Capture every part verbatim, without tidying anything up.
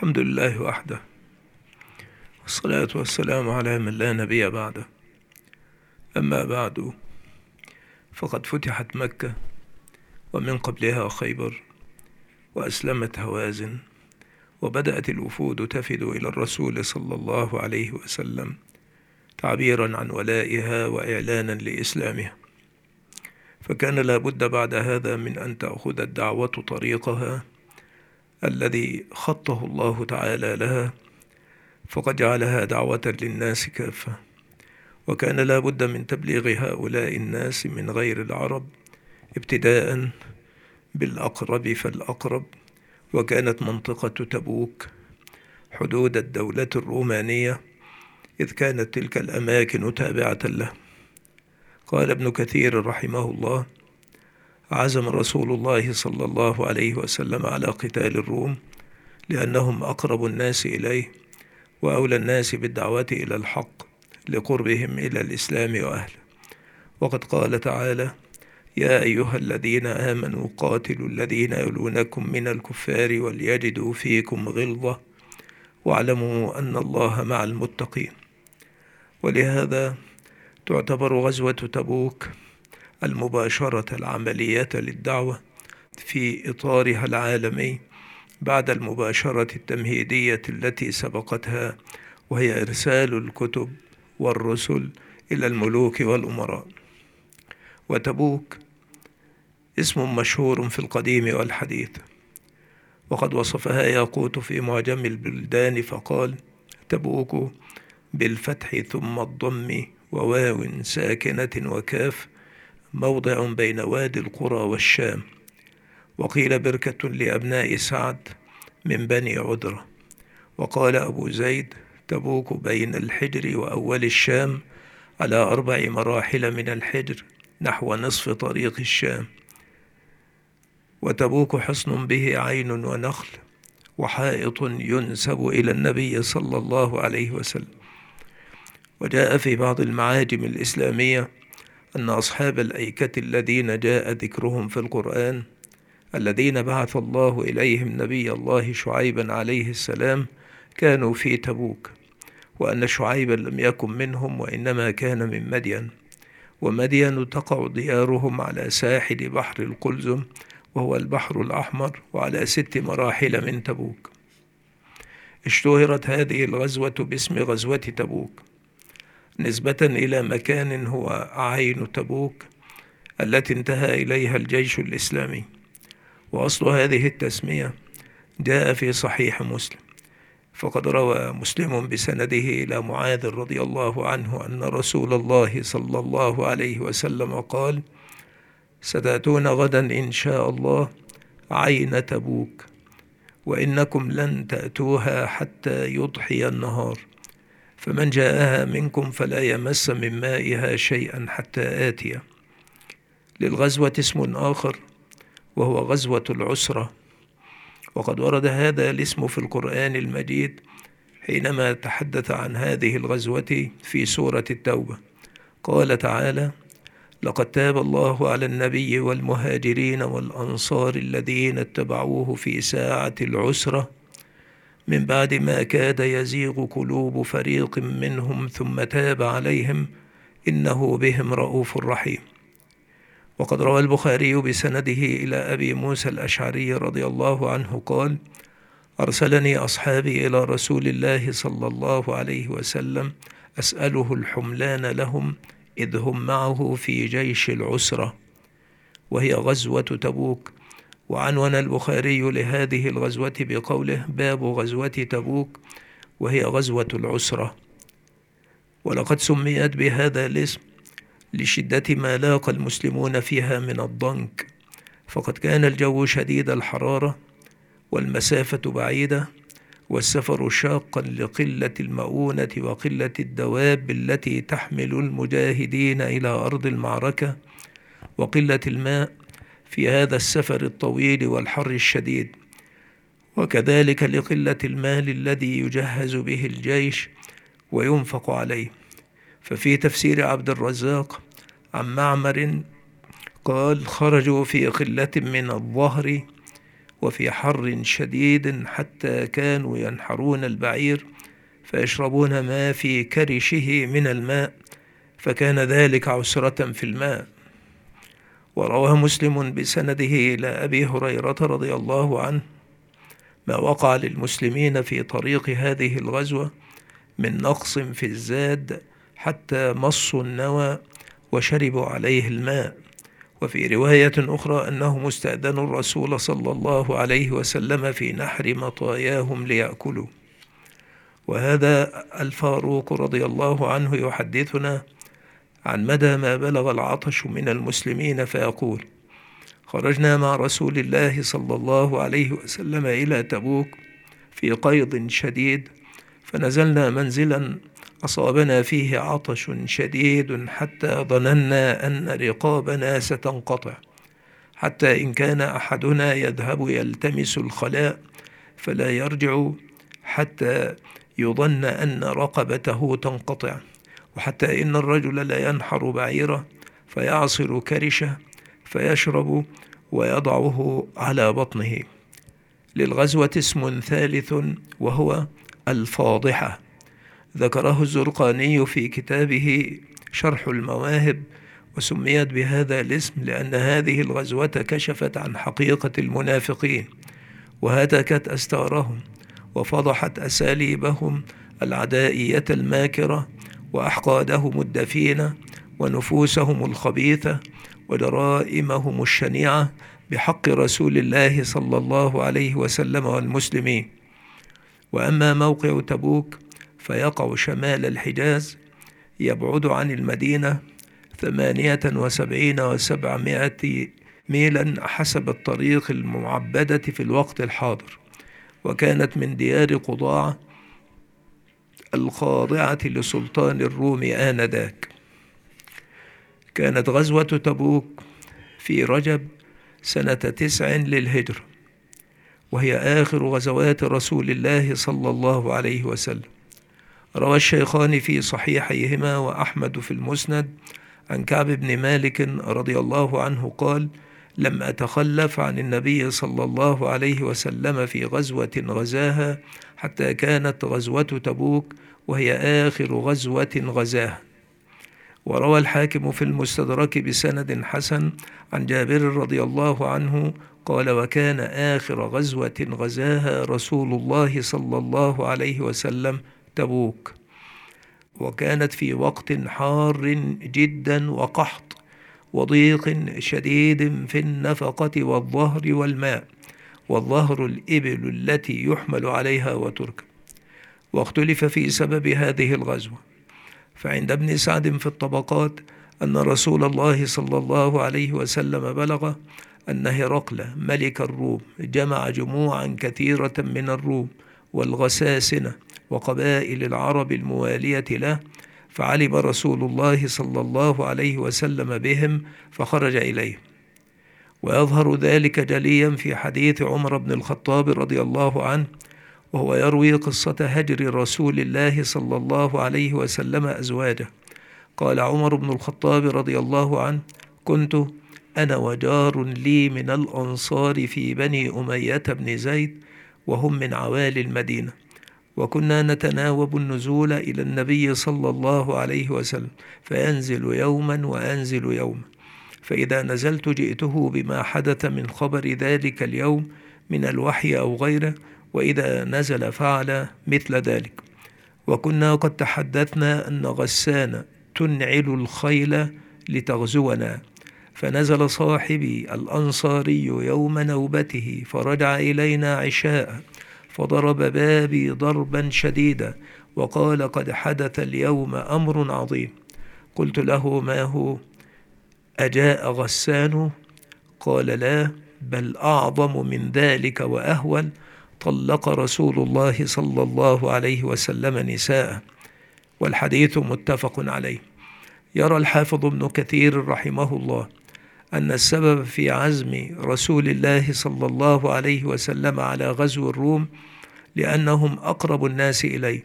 الحمد لله وحده، والصلاة والسلام على من لا نبي بعده. أما بعد، فقد فتحت مكة ومن قبلها خيبر، وأسلمت هوازن، وبدأت الوفود تفد إلى الرسول صلى الله عليه وسلم تعبيرا عن ولائها وإعلانا لإسلامها. فكان لا بد بعد هذا من أن تأخذ الدعوة طريقها الذي خطه الله تعالى لها، فقد جعلها دعوة للناس كافة. وكان لا بد من تبليغ هؤلاء الناس من غير العرب، ابتداء بالأقرب فالأقرب، وكانت منطقة تبوك حدود الدولة الرومانية، إذ كانت تلك الأماكن تابعة له. قال ابن كثير رحمه الله: عزم رسول الله صلى الله عليه وسلم على قتال الروم لأنهم أقرب الناس إليه وأولى الناس بالدعوة إلى الحق لقربهم إلى الإسلام وأهله. وقد قال تعالى: يا أيها الذين آمنوا قاتلوا الذين يلونكم من الكفار وليجدوا فيكم غلظة واعلموا أن الله مع المتقين. ولهذا تعتبر غزوة تبوك المباشرة العملية للدعوة في إطارها العالمي بعد المباشرة التمهيدية التي سبقتها، وهي إرسال الكتب والرسل إلى الملوك والأمراء. وتبوك اسم مشهور في القديم والحديث، وقد وصفها ياقوت في معجم البلدان فقال: تبوك بالفتح ثم الضم وواو ساكنة وكاف، موضع بين وادي القرى والشام. وقيل بركة لأبناء سعد من بني عذرة. وقال أبو زيد: تبوك بين الحجر وأول الشام، على أربع مراحل من الحجر نحو نصف طريق الشام. وتبوك حصن به عين ونخل وحائط ينسب إلى النبي صلى الله عليه وسلم. وجاء في بعض المعاجم الإسلامية أن أصحاب الأيكة الذين جاء ذكرهم في القرآن، الذين بعث الله إليهم نبي الله شعيبا عليه السلام، كانوا في تبوك، وأن شعيبا لم يكن منهم وإنما كان من مدين. ومدين تقع ديارهم على ساحل بحر القلزم، وهو البحر الأحمر، وعلى ست مراحل من تبوك. اشتهرت هذه الغزوة باسم غزوة تبوك نسبة إلى مكان هو عين تبوك التي انتهى إليها الجيش الإسلامي. وأصل هذه التسمية جاء في صحيح مسلم، فقد روى مسلم بسنده إلى معاذ رضي الله عنه أن رسول الله صلى الله عليه وسلم قال: ستأتون غدا إن شاء الله عين تبوك، وإنكم لن تأتوها حتى يضحي النهار، فمن جاءها منكم فلا يمس من مائها شيئا حتى آتيه. للغزوة اسم آخر وهو غزوة العسرة، وقد ورد هذا الاسم في القرآن المجيد حينما تحدث عن هذه الغزوة في سورة التوبة. قال تعالى: لقد تاب الله على النبي والمهاجرين والأنصار الذين اتبعوه في ساعة العسرة من بعد ما كاد يزيغ قلوب فريق منهم ثم تاب عليهم إنه بهم رؤوف رحيم. وقد روى البخاري بسنده إلى أبي موسى الأشعري رضي الله عنه قال: أرسلني أصحابي إلى رسول الله صلى الله عليه وسلم أسأله الحملان لهم إذ هم معه في جيش العسرة، وهي غزوة تبوك. وعنون البخاري لهذه الغزوة بقوله: باب غزوة تبوك، وهي غزوة العسرة. ولقد سميت بهذا الاسم لشدة ما لاقى المسلمون فيها من الضنك، فقد كان الجو شديد الحرارة والمسافة بعيدة والسفر شاقا لقلة المؤونة وقلة الدواب التي تحمل المجاهدين إلى أرض المعركة، وقلة الماء في هذا السفر الطويل والحر الشديد، وكذلك لقلة المال الذي يجهز به الجيش وينفق عليه. ففي تفسير عبد الرزاق عن معمر قال: خرجوا في قلة من الظهر وفي حر شديد حتى كانوا ينحرون البعير فيشربون ما في كرشه من الماء، فكان ذلك عسرة في الماء. وروى مسلم بسنده إلى أبي هريرة رضي الله عنه ما وقع للمسلمين في طريق هذه الغزوة من نقص في الزاد حتى مصوا النوى وشربوا عليه الماء. وفي رواية أخرى أنهم استأذنوا الرسول صلى الله عليه وسلم في نحر مطاياهم ليأكلوا. وهذا الفاروق رضي الله عنه يحدثنا عن مدى ما بلغ العطش من المسلمين فيقول: خرجنا مع رسول الله صلى الله عليه وسلم إلى تبوك في قيض شديد، فنزلنا منزلا أصابنا فيه عطش شديد حتى ظننا أن رقابنا ستنقطع، حتى إن كان أحدنا يذهب يلتمس الخلاء فلا يرجع حتى يظن أن رقبته تنقطع، وحتى إن الرجل لا ينحر بعيره فيعصر كرشه فيشرب ويضعه على بطنه. للغزوة اسم ثالث وهو الفاضحة، ذكره الزرقاني في كتابه شرح المواهب، وسميت بهذا الاسم لأن هذه الغزوة كشفت عن حقيقة المنافقين وهتكت أستارهم وفضحت أساليبهم العدائية الماكرة وأحقادهم الدفينة ونفوسهم الخبيثة وجرائمهم الشنيعة بحق رسول الله صلى الله عليه وسلم والمسلمين. وأما موقع تبوك فيقع شمال الحجاز، يبعد عن المدينة ثمانية وسبعين وسبعمائة ميلا حسب الطريق المعبدة في الوقت الحاضر، وكانت من ديار قضاعة الخاضعة لسلطان الروم آنذاك. كانت غزوة تبوك في رجب سنة تسع للهجرة، وهي آخر غزوات رسول الله صلى الله عليه وسلم. روى الشيخان في صحيحيهما وأحمد في المسند عن كعب بن مالك رضي الله عنه قال: لم أتخلف عن النبي صلى الله عليه وسلم في غزوة غزاها حتى كانت غزوة تبوك وهي آخر غزوة غزاها. وروى الحاكم في المستدرك بسند حسن عن جابر رضي الله عنه قال: وكان آخر غزوة غزاها رسول الله صلى الله عليه وسلم تبوك، وكانت في وقت حار جدا وقحط وضيق شديد في النفقة والظهر والماء، والظهر الإبل التي يحمل عليها وتركب. واختلف في سبب هذه الغزوة، فعند ابن سعد في الطبقات أن رسول الله صلى الله عليه وسلم بلغ أن هرقل ملك الروم جمع جموعا كثيرة من الروم والغساسنة وقبائل العرب الموالية له، فعلم رسول الله صلى الله عليه وسلم بهم فخرج إليهم. ويظهر ذلك جليا في حديث عمر بن الخطاب رضي الله عنه، وهو يروي قصة هجر رسول الله صلى الله عليه وسلم أزواجه. قال عمر بن الخطاب رضي الله عنه: كنت أنا وجار لي من الأنصار في بني أمية بن زيد وهم من عوالي المدينة، وكنا نتناوب النزول إلى النبي صلى الله عليه وسلم، فينزل يوما وأنزل يوما، فإذا نزلت جئته بما حدث من خبر ذلك اليوم من الوحي أو غيره، وإذا نزل فعل مثل ذلك. وكنا قد تحدثنا أن غسان تنعل الخيل لتغزونا، فنزل صاحبي الأنصاري يوم نوبته فرجع إلينا عشاء، فضرب بابي ضربا شديدا وقال: قد حدث اليوم أمر عظيم. قلت له: ما هو؟ أجاء غسان؟ قال: لا، بل أعظم من ذلك وأهول، طلق رسول الله صلى الله عليه وسلم نساءه. والحديث متفق عليه. يرى الحافظ ابن كثير رحمه الله أن السبب في عزم رسول الله صلى الله عليه وسلم على غزو الروم لأنهم أقرب الناس إليه،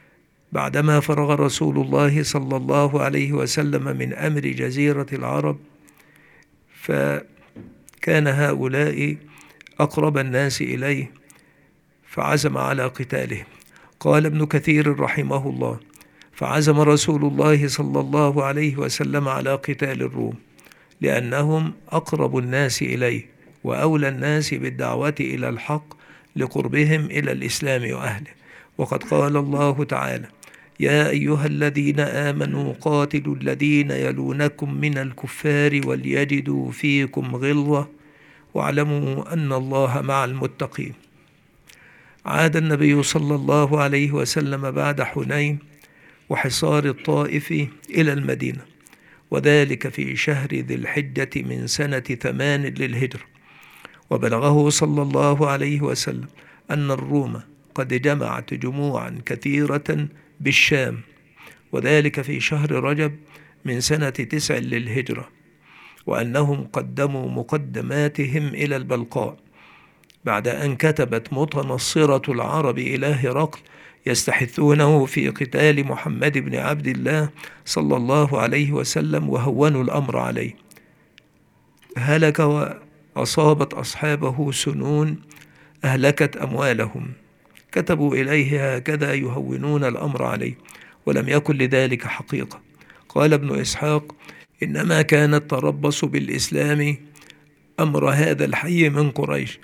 بعدما فرغ رسول الله صلى الله عليه وسلم من أمر جزيرة العرب، فكان هؤلاء أقرب الناس إليه فعزم على قتالهم. قال ابن كثير رحمه الله: فعزم رسول الله صلى الله عليه وسلم على قتال الروم لأنهم أقرب الناس إليه وأولى الناس بالدعوة إلى الحق لقربهم إلى الإسلام وأهله. وقد قال الله تعالى: يا أيها الذين آمنوا قاتلوا الذين يلونكم من الكفار وليجدوا فيكم غلظة واعلموا أن الله مع المتقين. عاد النبي صلى الله عليه وسلم بعد حنين وحصار الطائف إلى المدينة، وذلك في شهر ذي الحجة من سنة ثمان للهجرة. وبلغه صلى الله عليه وسلم أن الروم قد جمعت جموعا كثيرة بالشام، وذلك في شهر رجب من سنة تسع للهجرة، وأنهم قدموا مقدماتهم إلى البلقاء بعد أن كتبت متنصرة العرب إلى هرقل يستحثونه في قتال محمد بن عبد الله صلى الله عليه وسلم، وهونوا الأمر عليه. هلك وأصابت أصحابه سنون أهلكت أموالهم، كتبوا إليه هكذا يهونون الأمر عليه، ولم يكن لذلك حقيقة. قال ابن إسحاق: إنما كانت تربص بالإسلام أمر هذا الحي من قريش،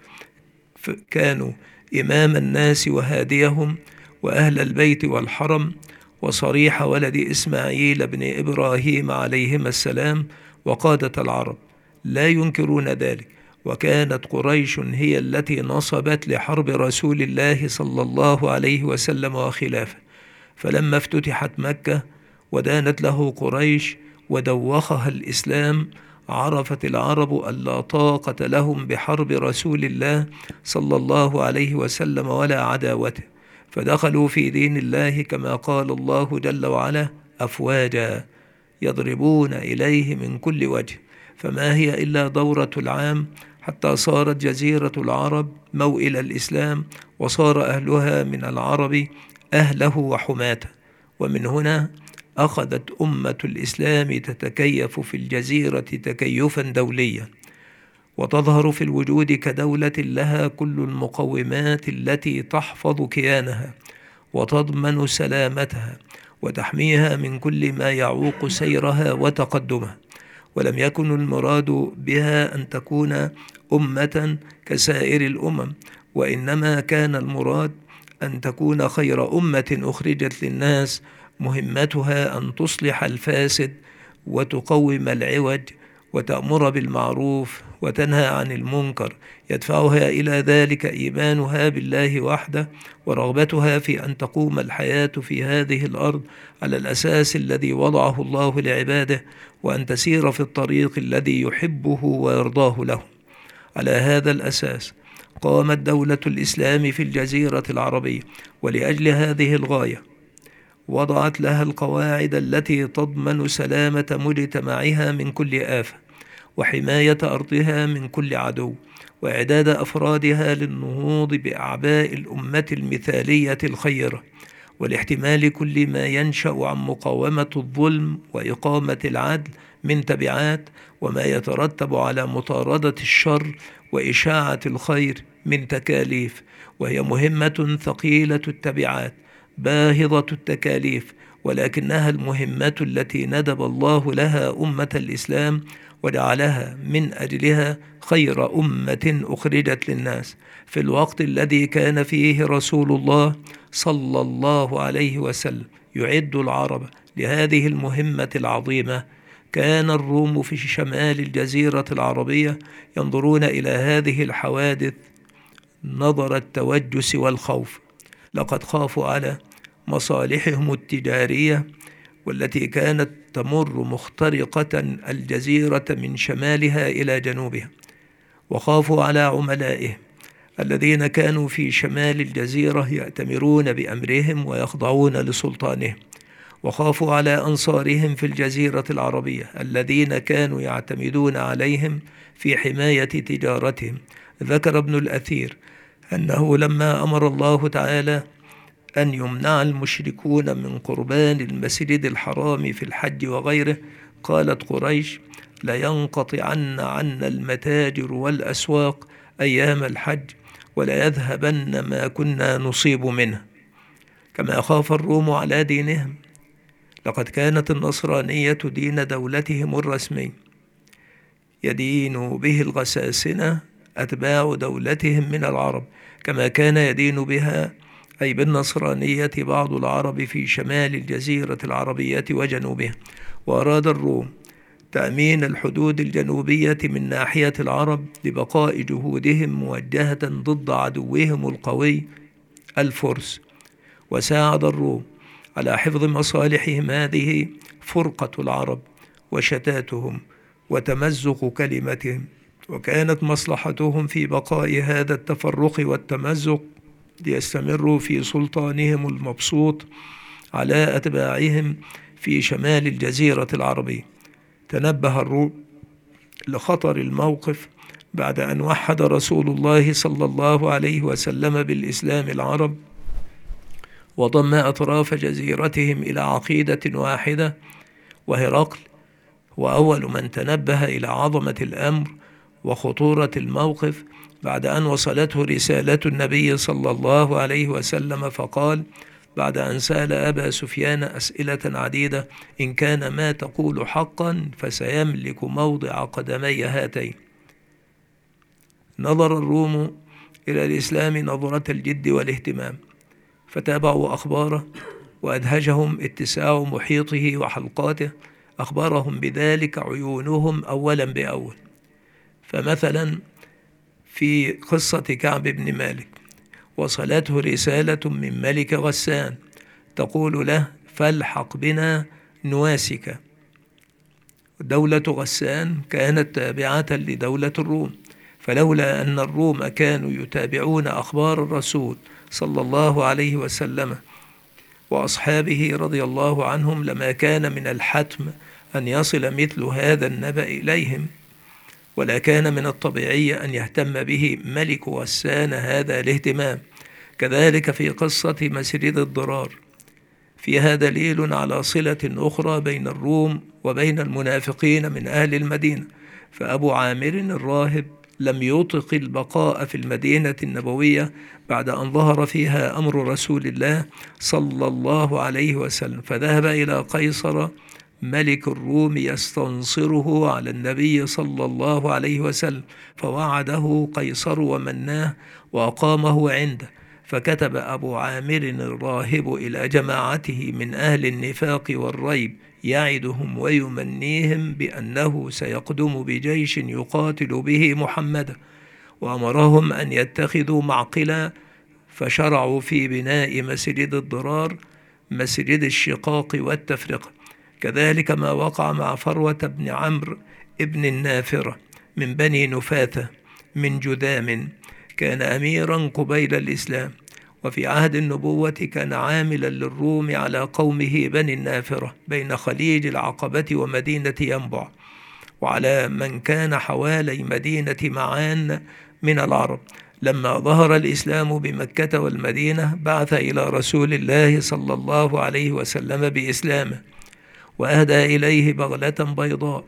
كانوا إمام الناس وهاديهم وأهل البيت والحرم وصريح ولد إسماعيل بن إبراهيم عليهما السلام وقادة العرب، لا ينكرون ذلك. وكانت قريش هي التي نصبت لحرب رسول الله صلى الله عليه وسلم وخلافه، فلما افتتحت مكة ودانت له قريش ودوخها الإسلام عرفت العرب أن لا طاقة لهم بحرب رسول الله صلى الله عليه وسلم ولا عداوته، فدخلوا في دين الله كما قال الله جل وعلا: أفواجا يضربون إليه من كل وجه. فما هي إلا دورة العام حتى صارت جزيرة العرب موئل الإسلام، وصار أهلها من العرب أهله وحماته. ومن هنا أخذت أمة الإسلام تتكيف في الجزيرة تكيفا دوليا، وتظهر في الوجود كدولة لها كل المقومات التي تحفظ كيانها وتضمن سلامتها وتحميها من كل ما يعوق سيرها وتقدمها. ولم يكن المراد بها أن تكون أمة كسائر الأمم، وإنما كان المراد أن تكون خير أمة أخرجت للناس، مهمتها أن تصلح الفاسد وتقوم العوج وتأمر بالمعروف وتنهى عن المنكر، يدفعها إلى ذلك إيمانها بالله وحده ورغبتها في أن تقوم الحياة في هذه الأرض على الأساس الذي وضعه الله لعباده، وأن تسير في الطريق الذي يحبه ويرضاه له. على هذا الأساس قامت دولة الإسلام في الجزيرة العربية، ولأجل هذه الغاية وضعت لها القواعد التي تضمن سلامة مجتمعها من كل آفة، وحماية أرضها من كل عدو، وإعداد أفرادها للنهوض بأعباء الأمة المثالية الخيرة، والاحتمال كل ما ينشأ عن مقاومة الظلم وإقامة العدل من تبعات، وما يترتب على مطاردة الشر وإشاعة الخير من تكاليف. وهي مهمة ثقيلة التبعات باهظة التكاليف، ولكنها المهمة التي ندب الله لها أمة الإسلام وجعلها من أجلها خير أمة أخرجت للناس في الوقت الذي كان فيه رسول الله صلى الله عليه وسلم يعد العرب لهذه المهمة العظيمة. كان الروم في شمال الجزيرة العربية ينظرون إلى هذه الحوادث نظر التوجس والخوف، لقد خافوا على مصالحهم التجارية والتي كانت تمر مخترقة الجزيرة من شمالها إلى جنوبها، وخافوا على عملائهم الذين كانوا في شمال الجزيرة يأتمرون بأمرهم ويخضعون لسلطانهم، وخافوا على أنصارهم في الجزيرة العربية الذين كانوا يعتمدون عليهم في حماية تجارتهم. ذكر ابن الأثير أنه لما أمر الله تعالى أن يمنع المشركون من قربان المسجد الحرام في الحج وغيره، قالت قريش: لينقطعن عنا المتاجر والأسواق أيام الحج ولا يذهبن ما كنا نصيب منه. كما خاف الروم على دينهم، لقد كانت النصرانية دين دولتهم الرسمي يدين به الغساسنة أتباع دولتهم من العرب، كما كان يدين بها أي بالنصرانية بعض العرب في شمال الجزيرة العربية وجنوبها. وأراد الروم تأمين الحدود الجنوبية من ناحية العرب لبقاء جهودهم موجهة ضد عدوهم القوي الفرس. وساعد الروم على حفظ مصالحهم هذه فرقة العرب وشتاتهم وتمزق كلمتهم، وكانت مصلحتهم في بقاء هذا التفرق والتمزق ليستمروا في سلطانهم المبسوط على أتباعهم في شمال الجزيرة العربية. تنبه الروم لخطر الموقف بعد أن وحد رسول الله صلى الله عليه وسلم بالإسلام العرب، وضم أطراف جزيرتهم إلى عقيدة واحدة. وهرقل هو أول من تنبه إلى عظمة الأمر وخطورة الموقف بعد أن وصلته رسالة النبي صلى الله عليه وسلم، فقال بعد أن سأل أبا سفيان أسئلة عديدة: إن كان ما تقول حقا فسيملك موضع قدمي هاتين. نظر الروم إلى الإسلام نظرة الجد والاهتمام، فتابعوا أخباره وأدهشهم اتساع محيطه وحلقاته. أخبرهم بذلك عيونهم أولا بأول. فمثلا في قصة كعب بن مالك وصلته رسالة من ملك غسان تقول له: فالحق بنا نواسك. دولة غسان كانت تابعة لدولة الروم، فلولا أن الروم كانوا يتابعون أخبار الرسول صلى الله عليه وسلم وأصحابه رضي الله عنهم لما كان من الحتم أن يصل مثل هذا النبأ إليهم، ولا كان من الطبيعي أن يهتم به ملك غسان هذا الاهتمام. كذلك في قصة مسرد الضرار فيها دليل على صلة أخرى بين الروم وبين المنافقين من أهل المدينة. فأبو عامر الراهب لم يطق البقاء في المدينة النبوية بعد أن ظهر فيها أمر رسول الله صلى الله عليه وسلم، فذهب إلى قيصر ملك الروم يستنصره على النبي صلى الله عليه وسلم، فوعده قيصر ومناه وأقامه عنده. فكتب أبو عامر الراهب إلى جماعته من أهل النفاق والريب يعدهم ويمنيهم بأنه سيقدم بجيش يقاتل به محمدا، وأمرهم أن يتخذوا معقلا، فشرعوا في بناء مسجد الضرار مسجد الشقاق والتفرقة. كذلك ما وقع مع فروة بن عمرو ابن النافرة من بني نفاثة من جذام، كان أميرا قبيل الإسلام، وفي عهد النبوة كان عاملا للروم على قومه بني النافرة بين خليج العقبة ومدينة ينبع، وعلى من كان حوالي مدينة معان من العرب. لما ظهر الإسلام بمكة والمدينة بعث إلى رسول الله صلى الله عليه وسلم بإسلامه، وأهدى إليه بغلة بيضاء.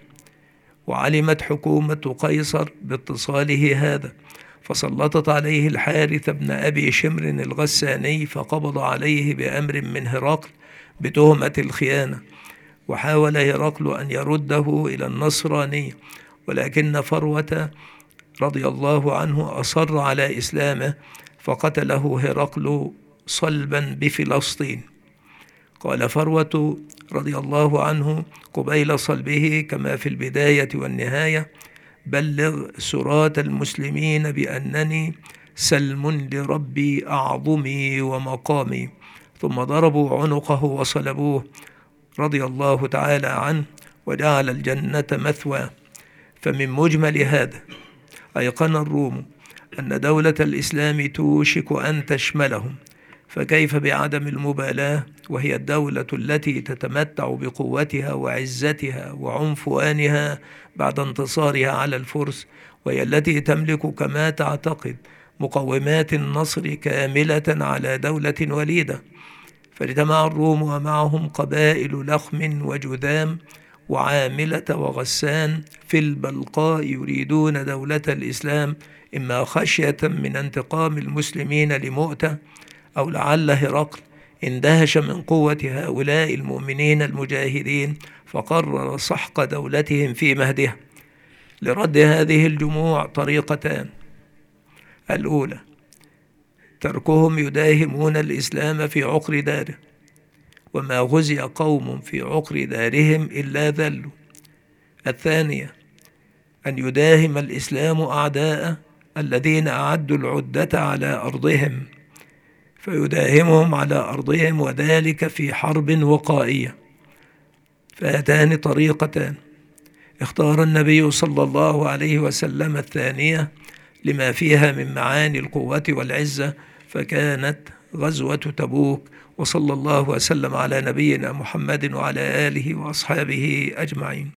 وعلمت حكومة قيصر باتصاله هذا، فسلطت عليه الحارث بن أبي شمر الغساني، فقبض عليه بأمر من هرقل بتهمة الخيانة. وحاول هرقل أن يرده إلى النصرانية، ولكن فروة رضي الله عنه أصر على إسلامه، فقتله هرقل صلبا بفلسطين. قال فروة رضي الله عنه قبيل صلبه كما في البداية والنهاية: بلغ سراة المسلمين بأنني سلم لربي أعظمي ومقامي. ثم ضربوا عنقه وصلبوه رضي الله تعالى عنه وجعل الجنة مثوى. فمن مجمل هذا أيقن الروم أن دولة الإسلام توشك أن تشملهم، فكيف بعدم المبالاة وهي الدولة التي تتمتع بقوتها وعزتها وعنفوانها بعد انتصارها على الفرس، وهي التي تملك كما تعتقد مقومات النصر كاملة على دولة وليدة. فاجتمع الروم ومعهم قبائل لخم وجذام وعاملة وغسان في البلقاء يريدون دولة الإسلام إما خشية من انتقام المسلمين لمؤتة، أو لعل هرقل اندهش من قوة هؤلاء المؤمنين المجاهدين فقرر سحق دولتهم في مهدها. لرد هذه الجموع طريقتان: الأولى تركهم يداهمون الإسلام في عقر داره، وما غزي قوم في عقر دارهم إلا ذلوا. الثانية أن يداهم الإسلام أعداءه الذين أعدوا العدة على أرضهم، فيداهمهم على أرضهم، وذلك في حرب وقائية. فهاتان طريقتان، اختار النبي صلى الله عليه وسلم الثانية لما فيها من معاني القوة والعزة، فكانت غزوة تبوك. وصلى الله وسلم على نبينا محمد وعلى آله وأصحابه أجمعين.